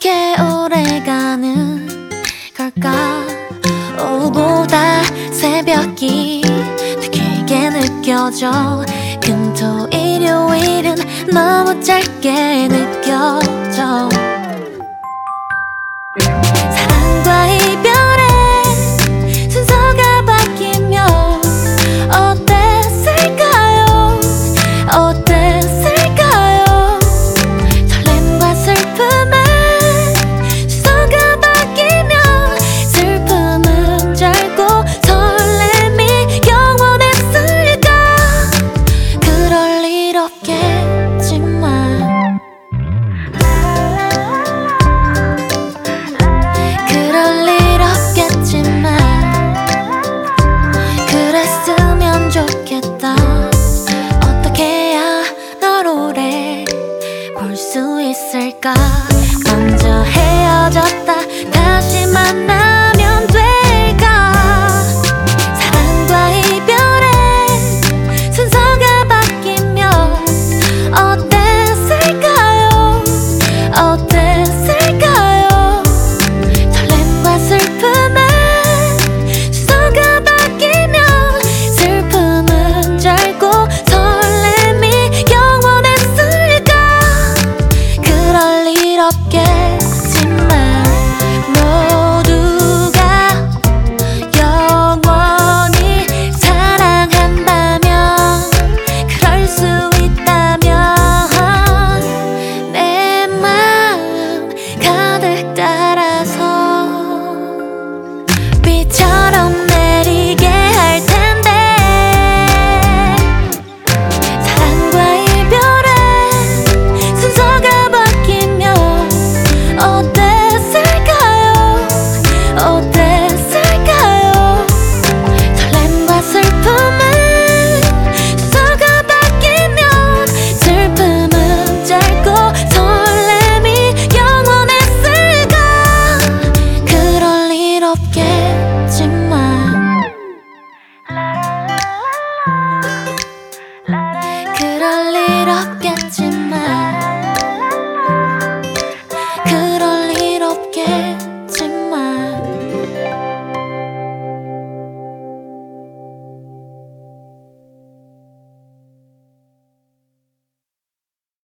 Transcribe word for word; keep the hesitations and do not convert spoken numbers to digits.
이렇게 오래가는 걸까? 오후보다 새벽이 더 길게 느껴져. 금토 일요일은 너무 짧게 느껴져. 사랑과 이별의 순서가 바뀌면 어땠을까요? 어땠을까요? 설렘과 슬픔의 순서가 바뀌면 슬픔은 짧고 설렘이 영원했을까? 그럴 일 없겠지만 그럴 일 없겠지만 그랬으면 좋겠다. 어떻게 해야 널 오래 볼 수 있을까? 먼저 헤어졌다 다시 만나